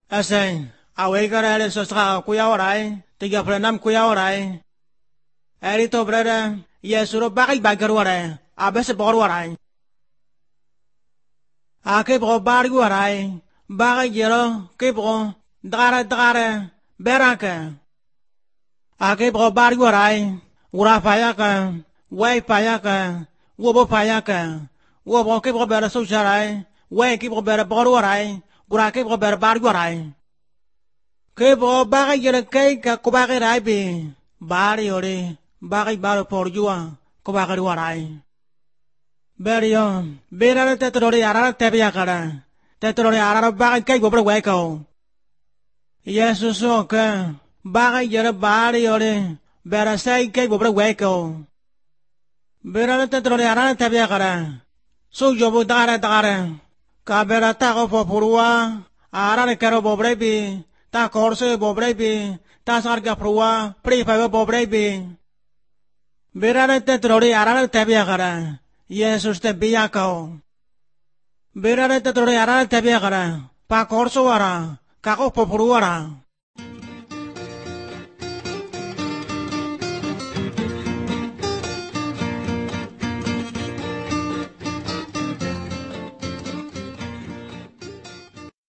Asen, awegara ele sostra kuya orai, tiga puluh kuya orai. Erito brada, Yesuro bagi bagar warai, abes bor warai. Ake bro bargu warai, bagi jero, ke bro, dara, beraka. Ake bro bargu warai, ura payaka, way payaka, wobo payaka, wobo ke bro bera sujarai, way ke bro bera bor warai, ura ke bro bera bargu warai. Ke bro bagi jero ke ka kubagi rai bi, bari ore. Bagi baru porjua, ko bagi warai. Berio, bera tetrori arara tebia kara. Tetrori arara bagi kai gobra weko. Yesus oke, bagi jere bari ore, bera sai kai gobra weko. Bera tetrori arara tebia kara. So jobu dara. Ka bera ta ko popurua, arara karo bobrebi, ta korse bobrebi, ta sarga prua, prifa bobrebi. Berare tetrori arara tebia kara. Yesus tebia kau. Berare tetrori arara tebia kara. Pa korso wara. Kako popuru wara.